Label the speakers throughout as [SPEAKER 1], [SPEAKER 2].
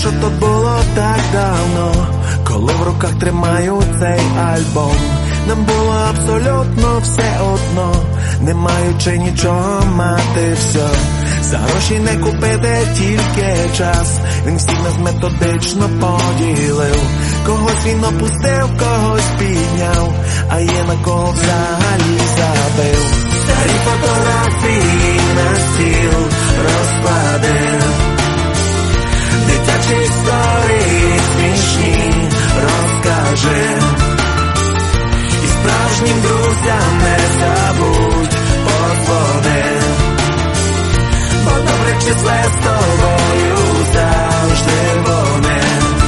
[SPEAKER 1] що то було так давно, коли в руках тримаю цей альбом. Нам було абсолютно все одно, не маючи нічого мати все. За гроші не купити тільки час, він всіх нас методично поділив. Когось він опустив, когось підняв, а є на кого взагалі забив. Старі фотографії на стіл розкладив, дитячі історії смішні розкажи, і справжнім друзям не забудь подзвони, бо добре числе з тобою завжди вони.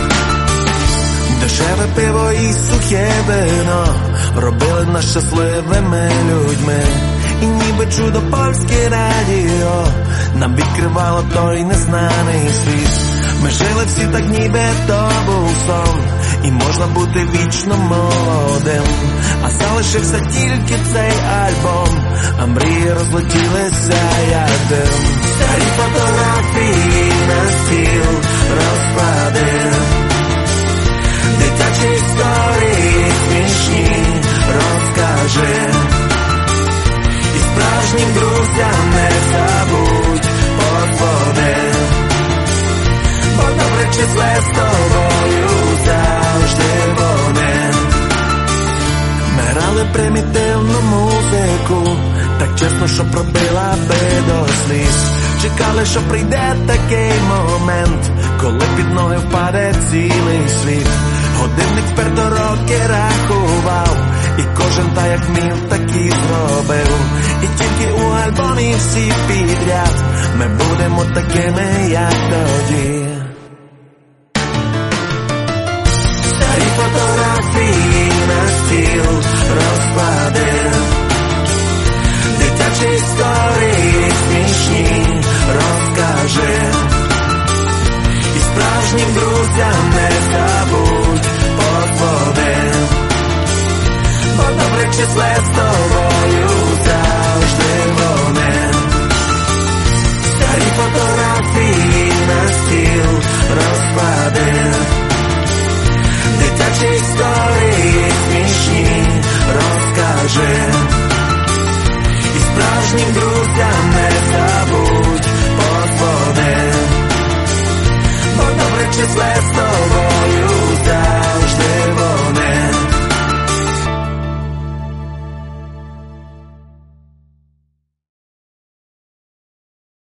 [SPEAKER 1] Дешеве пиво і сухе вино робили нас щасливими людьми, і ніби чудо польське радіо нам відкривало той незнаний світ. Ми жили всі так, ніби то був сон, і можна бути вічно молодим. А залишився тільки цей альбом, а мрії розлетілися як дим. Старі фотографії на стіл розкладив, дитячі історії смішні розкажи, і справжнім друзям не забудь подзвони, бо добре числе з тобою завжди вони. Ми грали примітивну музику, так чесно, що пробила би до сліз. Чекали, що прийде такий момент, коли під ноги впаде цілий світ. Годинник вперто роки рахував, і кожен так як вмів, так і зробив. І тільки у альбомі всі підряд ми будемо такими, як тоді. Старі фотографії на стіл розкладив, дитячі історії смішні розкажи, і справжнім друзям не